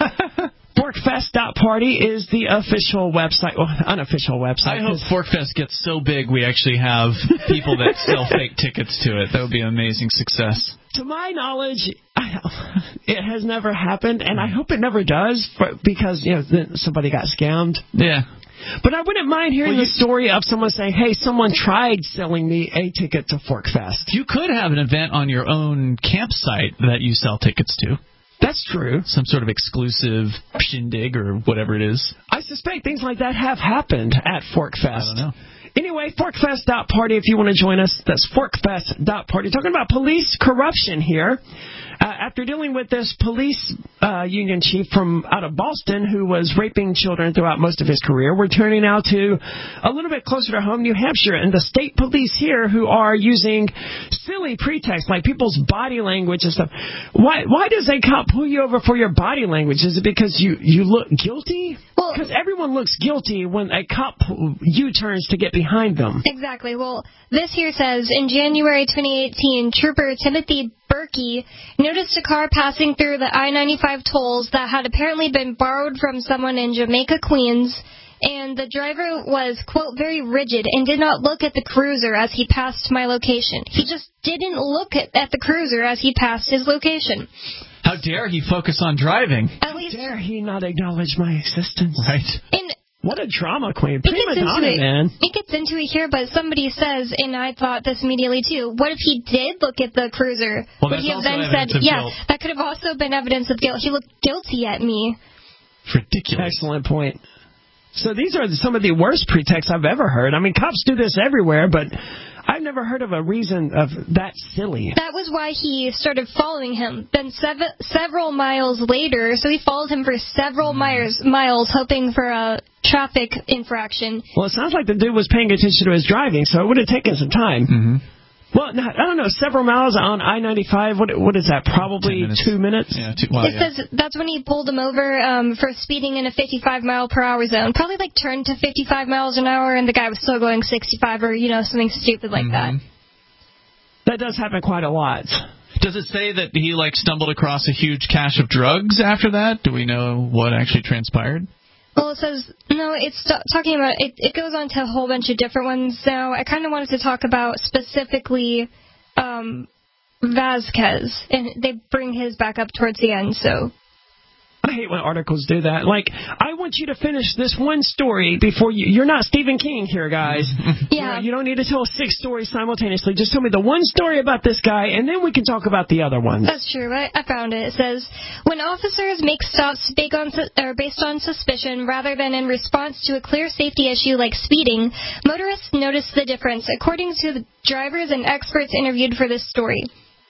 Forkfest dot party is the official website, well, unofficial website. I hope Forkfest gets so big we actually have people that sell fake tickets to it. That would be an amazing success. To my knowledge, it has never happened, and I hope it never does, because you know somebody got scammed. Yeah. But I wouldn't mind hearing well, the story of someone saying, hey, someone tried selling me a ticket to Forkfest. You could have an event on your own campsite that you sell tickets to. That's true. Some sort of exclusive shindig or whatever it is. I suspect things like that have happened at Forkfest. I don't know. Anyway, Forkfest dot party if you want to join us. That's Forkfest dot party. Talking about police corruption here. Uh, after dealing with this police uh, union chief from out of Boston who was raping children throughout most of his career. We're turning now to a little bit closer to home, New Hampshire, and the state police here who are using silly pretexts like people's body language and stuff. Why why does a cop pull you over for your body language? Is it because you, you look guilty? Because well, everyone looks guilty when a cop U-turns to get behind them. Exactly. Well, this here says, in January twenty eighteen, Trooper Timothy Berkey noticed a car passing through the I ninety-five tolls that had apparently been borrowed from someone in Jamaica, Queens, and the driver was, quote, very rigid and did not look at the cruiser as he passed my location. He just didn't look at, at the cruiser as he passed his location. How dare he focus on driving? At least, How dare he not acknowledge my existence? Right. And what a drama queen. Prima donna, man. It gets into it here, but somebody says, and I thought this immediately too, what if he did look at the cruiser? Well, Would that's he have also then evidence said, of yeah, guilt. that could have also been evidence of guilt. He looked guilty at me. Ridiculous. Excellent point. So these are some of the worst pretexts I've ever heard. I mean, cops do this everywhere, but I've never heard of a reason of that silly. That was why he started following him. Then sev- several miles later, so he followed him for several miles, miles, hoping for a traffic infraction. Well, it sounds like the dude was paying attention to his driving, so it would have taken some time. Mm-hmm. Well, no, I don't know, several miles on I ninety-five, what what is that, probably minutes. two minutes? Yeah, two, well, it yeah. says that's when he pulled him over um, for speeding in a fifty-five mile per hour zone. Probably like turned to fifty-five miles an hour, and the guy was still going sixty-five or, you know, something stupid like mm-hmm. that. That does happen quite a lot. Does it say that he, like, stumbled across a huge cache of drugs after that? Do we know what actually transpired? Well, it says, no, it's t- talking about, it, it goes on to a whole bunch of different ones. Now, I kind of wanted to talk about specifically um, Vasquez, and they bring his back up towards the end, so... I hate when articles do that. Like, I want you to finish this one story before you... You're not Stephen King here, guys. Yeah. You know, you don't need to tell six stories simultaneously. Just tell me the one story about this guy, and then we can talk about the other ones. That's true. I, I found it. It says, when officers make stops based on, or based on suspicion rather than in response to a clear safety issue like speeding, motorists notice the difference, according to the drivers and experts interviewed for this story.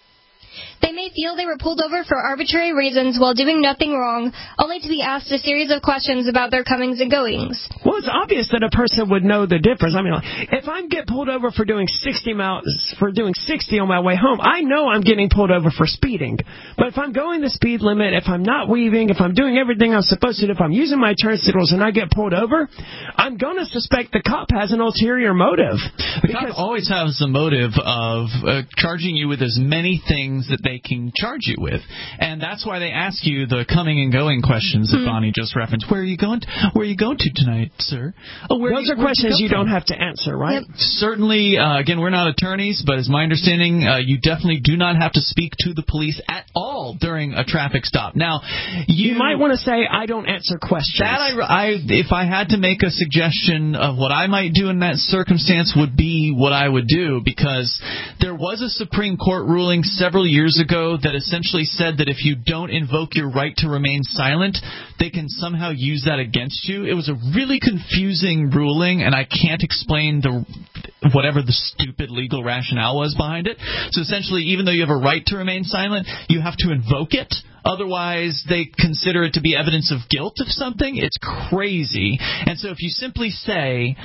They may feel they were pulled over for arbitrary reasons while doing nothing wrong, only to be asked a series of questions about their comings and goings. Well, it's obvious that a person would know the difference. I mean, if I get pulled over for doing sixty miles, for doing sixty on my way home, I know I'm getting pulled over for speeding. But if I'm going the speed limit, if I'm not weaving, if I'm doing everything I'm supposed to, if I'm using my turn signals and I get pulled over, I'm going to suspect the cop has an ulterior motive. The cop always has the motive of uh, charging you with as many things that they can charge you with. And that's why they ask you the coming and going questions that mm-hmm. Bonnie just referenced. Where are you going to, where are you going to tonight, sir? Oh, where Those you, are questions you, you don't from? have to answer, right? Yep. Certainly, uh, again, we're not attorneys, but as my understanding, uh, you definitely do not have to speak to the police at all during a traffic stop. Now, you, you might want to say, I don't answer questions. That I, I, if I had to make a suggestion of what I might do in that circumstance would be what I would do, because there was a Supreme Court ruling several years ago that essentially said that if you don't invoke your right to remain silent, they can somehow use that against you. It was a really confusing ruling, and I can't explain the whatever the stupid legal rationale was behind it. So essentially, even though you have a right to remain silent, you have to invoke it. Otherwise, they consider it to be evidence of guilt of something. It's crazy. And so if you simply say,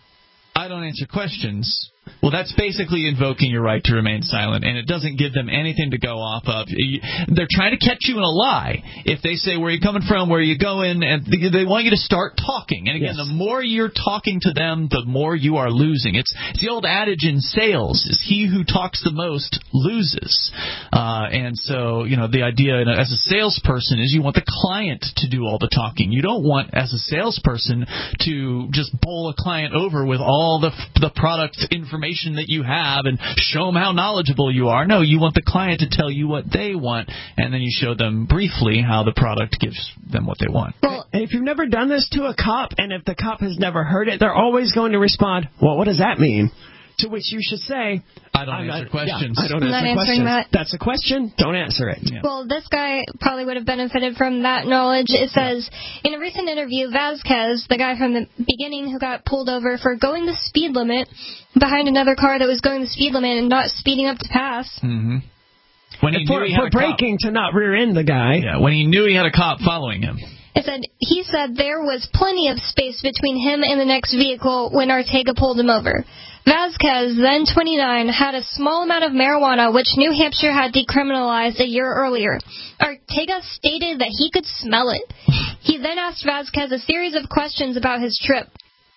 I don't answer questions, well, that's basically invoking your right to remain silent, and it doesn't give them anything to go off of. They're trying to catch you in a lie. If they say, where are you coming from, where are you going, and they want you to start talking. And again, yes. the more you're talking to them, the more you are losing. It's, it's the old adage in sales, is he who talks the most loses. Uh, and so, you know, the idea as a salesperson is you want the client to do all the talking. You don't want, as a salesperson, to just bowl a client over with all the, the product information information that you have and show them how knowledgeable you are. No, you want the client to tell you what they want, and then you show them briefly how the product gives them what they want. Well, and if you've never done this to a cop, and if the cop has never heard it, they're always going to respond, well, what does that mean? To which you should say, I don't I'm answer not, questions. Yeah, I don't I'm answer not questions. That. That's a question. Don't answer it. Yeah. Well, this guy probably would have benefited from that knowledge. It says, in a recent interview, Vasquez, the guy from the beginning who got pulled over for going the speed limit behind another car that was going the speed limit and not speeding up to pass, mm-hmm. When he for, knew he had for a cop. braking to not rear-end the guy. Yeah, when he knew he had a cop following him. It said he said there was plenty of space between him and the next vehicle when Ortega pulled him over. Vasquez, then twenty-nine, had a small amount of marijuana, which New Hampshire had decriminalized a year earlier. Ortega stated that he could smell it. He then asked Vasquez a series of questions about his trip.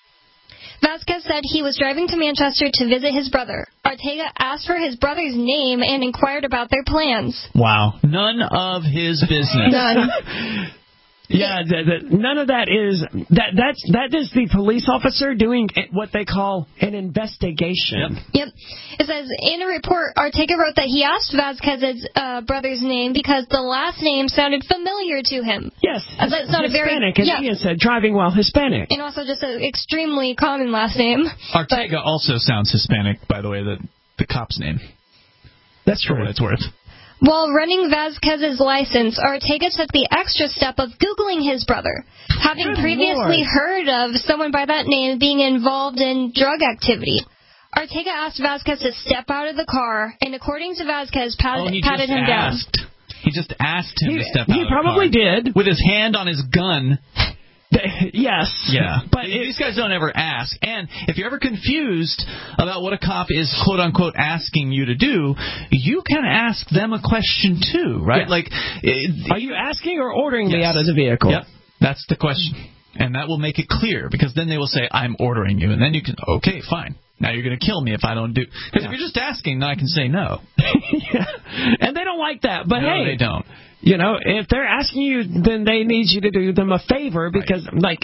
Vasquez said he was driving to Manchester to visit his brother. Ortega asked for his brother's name and inquired about their plans. Wow. None of his business. None. Yeah, the, the, none of that is that that's that is the police officer doing what they call an investigation. Yep. yep. It says in a report, Ortega wrote that he asked Vasquez's uh, brother's name because the last name sounded familiar to him. Yes, uh, that's not Hispanic, a very as Ian said, driving while Hispanic, and also just an extremely common last name. Ortega but, also sounds Hispanic, by the way. The the cop's name. That's true. For what it's worth. While running Vasquez's license, Ortega took the extra step of Googling his brother, having Good previously Lord. heard of someone by that name being involved in drug activity. Ortega asked Vasquez to step out of the car, and according to Vasquez, pat- oh, he patted just him asked. down. He just asked him he, to step he out of the probably car. did. With his hand on his gun. Yes. Yeah. But these guys don't ever ask. And if you're ever confused about what a cop is, quote unquote, asking you to do, you can ask them a question too, right? Yeah. Like, it, are you asking or ordering yes. me out of the vehicle? Yep. That's the question. And that will make it clear, because then they will say, I'm ordering you. And then you can, okay, fine. Now you're going to kill me if I don't do. Because yeah. if you're just asking, then I can say no. yeah. And they don't like that. But no, hey. they don't. You know, if they're asking you, then they need you to do them a favor because, right. like,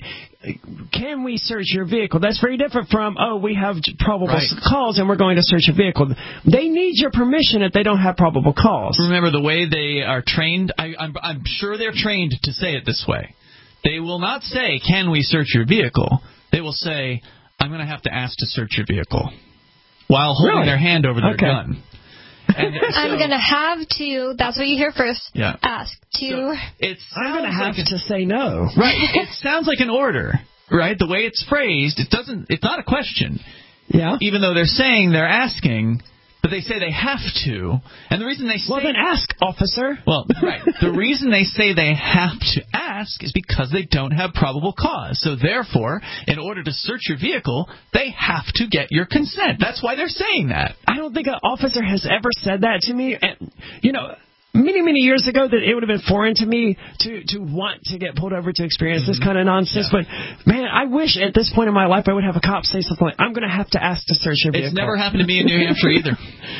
can we search your vehicle? That's very different from, oh, we have probable right. cause and we're going to search your vehicle. They need your permission if they don't have probable cause. Remember, the way they are trained, I, I'm, I'm sure they're trained to say it this way. They will not say, can we search your vehicle? They will say, I'm going to have to ask to search your vehicle, while holding really? their hand over their okay. gun. And so, I'm going to have to, that's what you hear first, yeah. ask to. So it's I'm going to have like to say no. Right. It sounds like an order, right? The way it's phrased, it doesn't. It's not a question. Yeah. Even though they're saying they're asking, but they say they have to. And the reason they say... Well, then ask, officer. Well, right. The reason they say they have to ask is because they don't have probable cause. So, therefore, in order to search your vehicle, they have to get your consent. That's why they're saying that. I don't think an officer has ever said that to me. And, you know... Many, many years ago, that it would have been foreign to me to, to want to get pulled over to experience mm-hmm. this kind of nonsense. Yeah. But, man, I wish at this point in my life I would have a cop say something like, I'm going to have to ask to search your vehicle. It's never happened to me in New Hampshire either.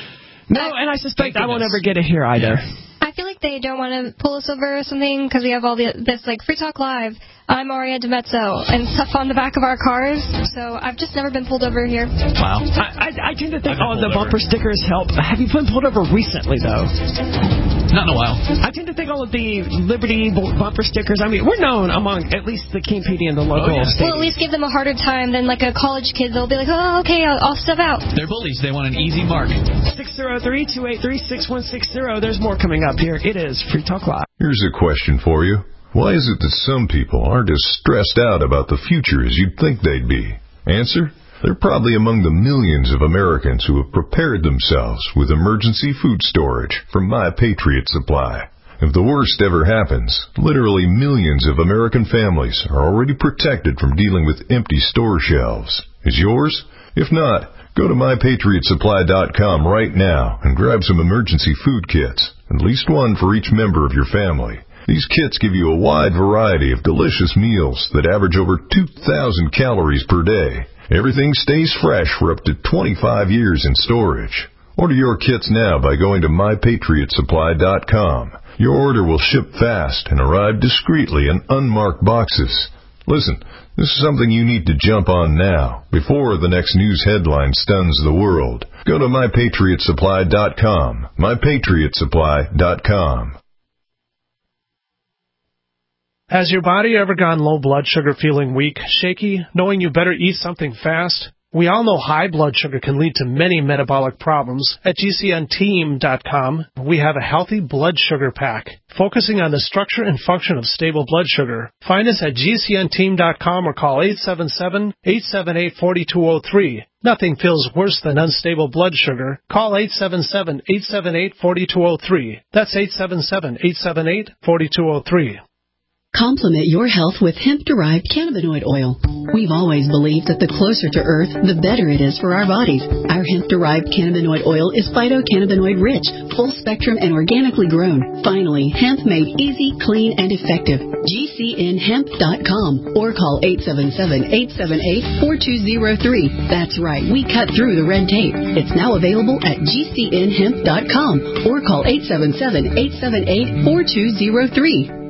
No, and I suspect I won't ever get it here either. Yeah. I feel like they don't want to pull us over or something because we have all the, this, like, Free Talk Live, I'm Maria DeMezzo, and stuff on the back of our cars. So I've just never been pulled over here. Wow. I, I, I tend to think all of the bumper over. stickers help. Have you been pulled over recently, though? Not in a while. I tend to think all of the Liberty bumper stickers, I mean, we're known among at least the King P D and the local oh, yeah. state. We'll at least give them a harder time than, like, a college kid. They'll be like, oh, okay, I'll, I'll step out. They're bullies. They want an easy mark. six oh three, two eight three, six one six oh. There's more coming up here. It is Free Talk Live. Here's a question for you. Why is it that some people aren't as stressed out about the future as you'd think they'd be? Answer? They're probably among the millions of Americans who have prepared themselves with emergency food storage from My Patriot Supply. If the worst ever happens, literally millions of American families are already protected from dealing with empty store shelves. Is yours? If not, go to my patriot supply dot com right now and grab some emergency food kits, at least one for each member of your family. These kits give you a wide variety of delicious meals that average over two thousand calories per day. Everything stays fresh for up to twenty-five years in storage. Order your kits now by going to my patriot supply dot com. Your order will ship fast and arrive discreetly in unmarked boxes. Listen, this is something you need to jump on now, before the next news headline stuns the world. Go to my patriot supply dot com. my patriot supply dot com. Has your body ever gone low blood sugar, feeling weak, shaky, knowing you better eat something fast? We all know high blood sugar can lead to many metabolic problems. At G C N team dot com, we have a healthy blood sugar pack, focusing on the structure and function of stable blood sugar. Find us at G C N team dot com or call eight seven seven, eight seven eight, four two zero three. Nothing feels worse than unstable blood sugar. Call eight seven seven, eight seven eight, four two zero three. That's eight seven seven, eight seven eight, four two zero three. Complement your health with hemp-derived cannabinoid oil. We've always believed that the closer to Earth, the better it is for our bodies. Our hemp-derived cannabinoid oil is phytocannabinoid-rich, full-spectrum, and organically grown. Finally, hemp made easy, clean, and effective. G C N hemp dot com or call eight seven seven, eight seven eight, four two zero three. That's right, we cut through the red tape. It's now available at G C N hemp dot com or call eight seven seven, eight seven eight, four two zero three.